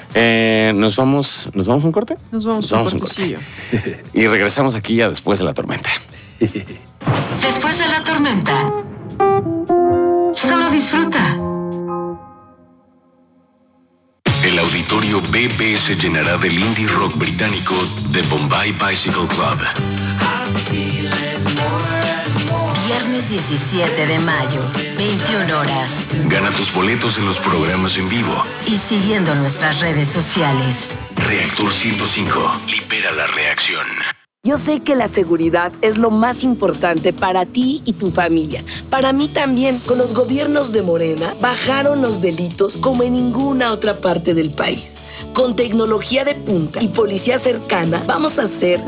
¿Nos vamos a un corte? Nos vamos a un cortecillo. Y regresamos aquí ya después de la tormenta. Después de la tormenta, solo disfruta. El auditorio BP se llenará del indie rock británico The Bombay Bicycle Club. Viernes 17 de mayo, 21 horas. Gana tus boletos en los programas en vivo. Y siguiendo nuestras redes sociales. Reactor 105. Libera la reacción. Yo sé que la seguridad es lo más importante para ti y tu familia. Para mí también. Con los gobiernos de Morena, bajaron los delitos como en ninguna otra parte del país. Con tecnología de punta y policía cercana, vamos a hacer